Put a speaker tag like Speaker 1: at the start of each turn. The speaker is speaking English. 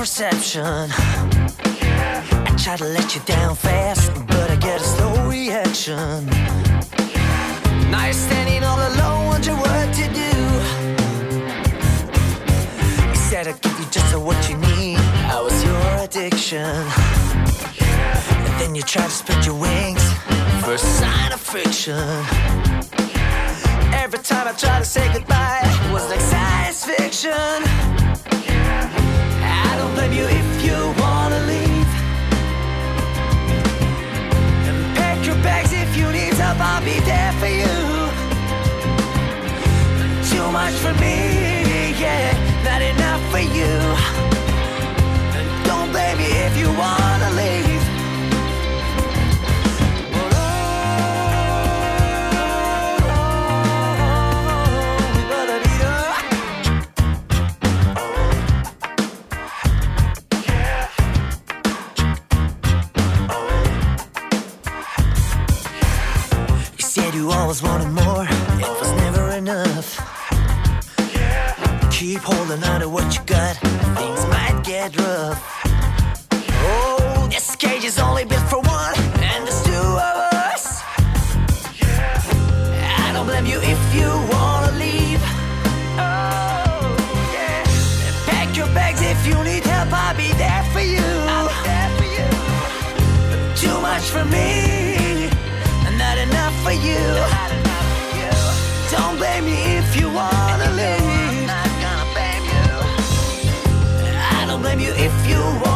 Speaker 1: perception. I try to let you down fast, but I get a slow reaction. Now you're standing all alone, wondering what to do. You said I'd give you just what you need. I was your addiction. And then you try to spread your wings, first sign of friction. Every time I try to say goodbye, it was like science fiction. I don't blame you if you wanna leave. And pack your bags if you need help, I'll be there for you. Too much for me, yeah, not enough for you. And don't blame me if you wanna leave. You always wanted more, it was never enough. Keep holding on to what you got, things might get rough. Oh, this cage is only built for one, and there's two of us. I don't blame you if you wanna leave. Oh, yeah. And pack your bags if you need help, I'll be there for you. Too much for me, not enough for you. Don't blame me if you wanna leave. I'm not gonna blame you. I don't blame you if you want